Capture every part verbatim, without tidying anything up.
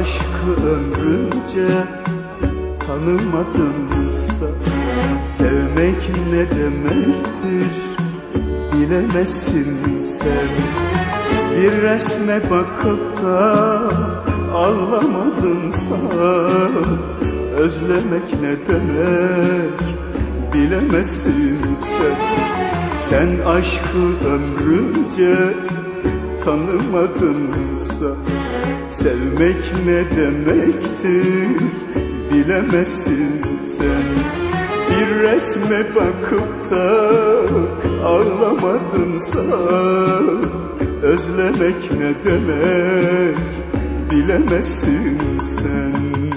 aşkı ömrünce tanımadımsa, sevmek ne demektir bilemezsin sen. Bir resme bakıp da ağlamadımsa, özlemek ne demek bilemezsin sen. Sen aşkı ömrünce tanımadımsa, sevmek ne demektir bilemezsin sen. Bir resme bakıp da ağlamadımsa, özlemek ne demek bilemezsin sen.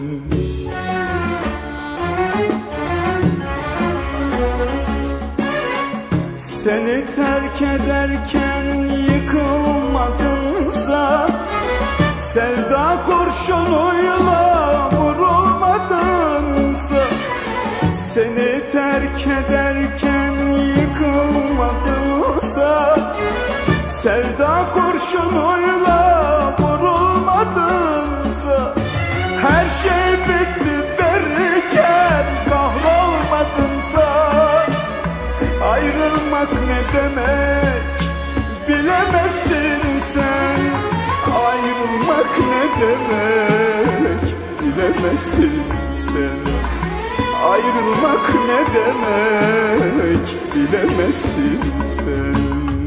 Seni terk ederken yıkılmadımsa, sevda kurşunuyla vurulmadımsa, seni terk ederken yıkılmadımsa, sevda kurşunuyla vurulmadımsa, her şey bitti derken kahrolmadımsa, ayrılmak ne demek bilemezsin sen. Ayrılmak ne demek bilemezsin sen. Ayrılmak ne demek bilemezsin sen.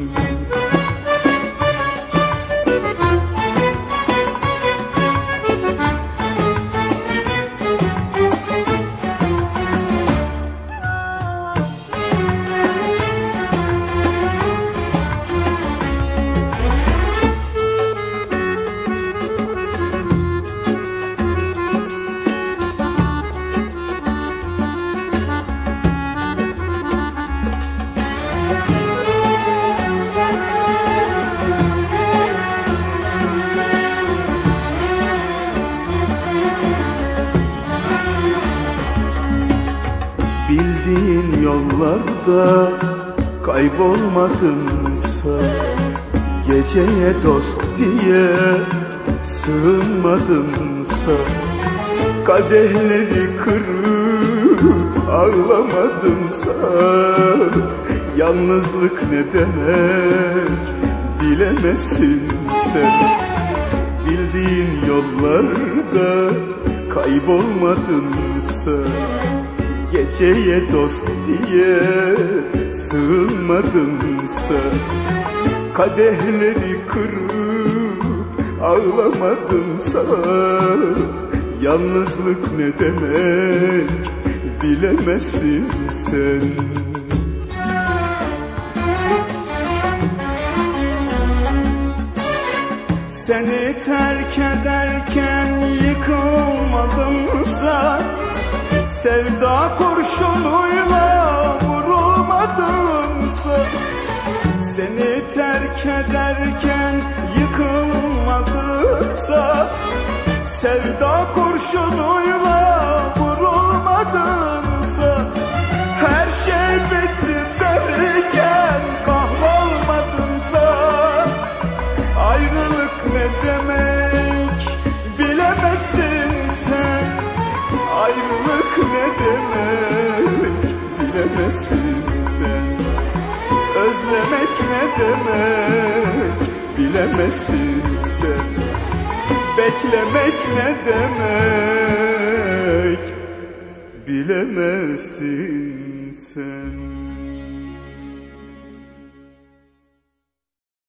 Bildiğin yollarda kaybolmadımsa, geceye dost diye sığınmadımsa, kadehleri kırıp ağlamadımsa, yalnızlık ne demek bilemezsin sen. Bildiğin yollarda kaybolmadımsa, geceye dost diye sığınmadımsa, kadehleri kırıp ağlamadımsa, yalnızlık ne demek bilemezsin sen. Seni terk ederken yıkılmadımsa, sevda kurşunuyla vurulmadımsa, seni terk ederken yıkılmadımsa, sevda kurşunuyla vurulmadımsa, her şey bitti derken kahrolmadımsa, ayrılık ne demek bilemezsin sen. Ayrılık ne demek bilemezsin sen. Özlemek ne demek bilemezsin sen. Beklemek ne demek bilemezsin sen.